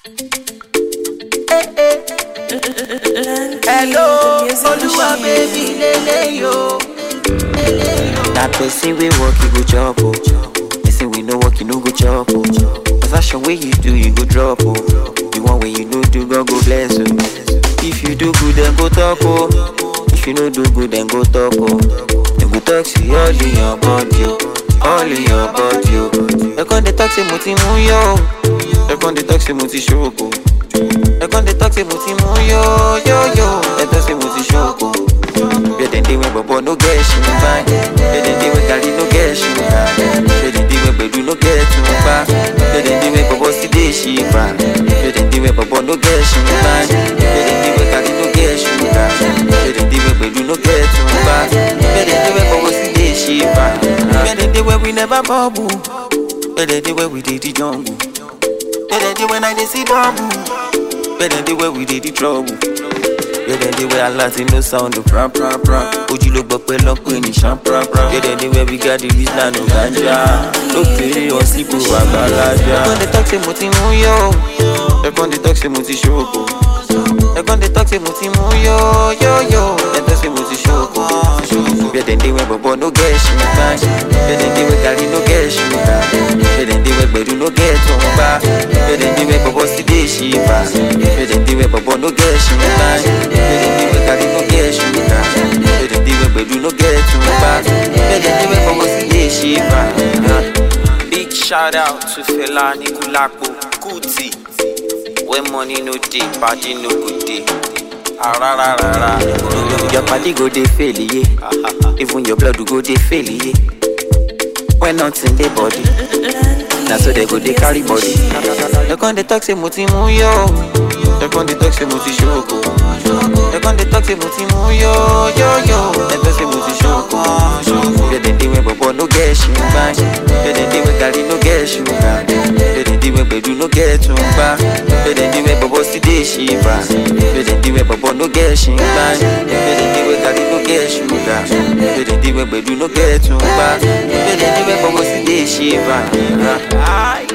Hello, Oluwa baby, lele yo. That person we work, you go chop, oh. Person we no work, you no go chop, oh. The fashion way you do, you go drop, oh. The one way you no do, God go bless you. If you do good, then go talk, oh. If you no do good, then go talk, oh. Then go talk, see all in your body, oh. All in your body, oh. They come the talk, say muti muyo. They come the talk, say muti shoko. They come the talk, say muti muyo, yo yo. They talk, say muti shoko. Better than when Bobo no get you back. Better than when Gary no get you back. Better than when Bedu no get you back. Better than when Bobo see the sheep back. Better than when Bobo no get you back. Better than when Gary no get you back. Better than when Bedu no get you back. Better than when Bobo see the sheep back. Better than when we never bubble. Better than when we did the jungle. Better than when I did see double. Better than when we did the trouble. Better than where I lost no sound of pram pram pram. Oji lo gbọ́ pé lọ́pẹ́ ní champ pram pram. Better than where we got the reason no ganja. No pay on sipo babalaja. They come the talk say muti muyo. They come the talk say muti shoko. They come the talk say muti muyo yo yo. They talk say muti shoko. Better than when Bobo no get you back. Better than when Gary no get you back. Better than when Bedu no get you back. Better than when Bobo see the sheep back. Better than when Bobo no get you back. Big shout out to Fela Anikulapo Kuti. When money no dey, party no go dey. Your party go dey fail, yeah. Even your blood go dey fail, yeah. When nothing dey body, now so they go dey carry body. They come dey talk say muti muyo. They come dey talk say muti shoko. They come dey talk say muti muyo yo yo. They talk say muti shoko. Better than when Bobo no get you back. Better than when Gary no get you back. Better than when Bedu no get you back. Better than when Bobo see the sheep back. Better than when Bobo no get you back. Better than when Gary no get you back. Better than when Bedu no get you back. Better than when Bobo see the sheep back.